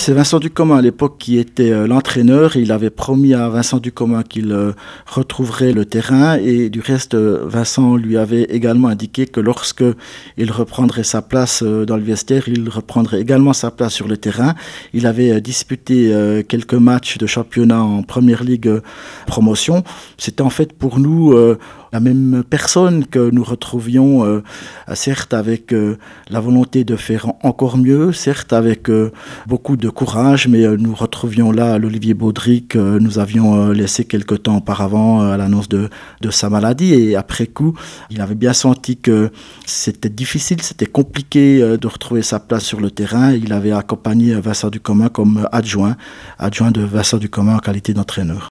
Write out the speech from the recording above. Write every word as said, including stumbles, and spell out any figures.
c'est Vincent Ducomin à l'époque qui était euh, l'entraîneur. Il avait promis à Vincent Ducomin qu'il euh, retrouverait le terrain et du reste, euh, Vincent lui avait également indiqué que lorsque il reprendrait sa place euh, dans le vestiaire, il reprendrait également sa place sur le terrain. Il avait euh, disputé euh, quelques matchs de championnat en Première Ligue euh, promotion. C'était en fait pour nous euh, la même personne que nous retrouvions, euh, certes avec euh, la volonté de faire encore mieux, certes avec euh, beaucoup de courage, mais euh, nous retrouvions là l'Olivier Baudry que euh, nous avions euh, laissé quelque temps auparavant euh, à l'annonce de, de sa maladie. Et après coup, il avait bien senti que c'était difficile, c'était compliqué euh, de retrouver sa place sur le terrain. Il avait accompagné Vincent Ducomin comme adjoint, adjoint de Vincent Ducomin en qualité d'entraîneur.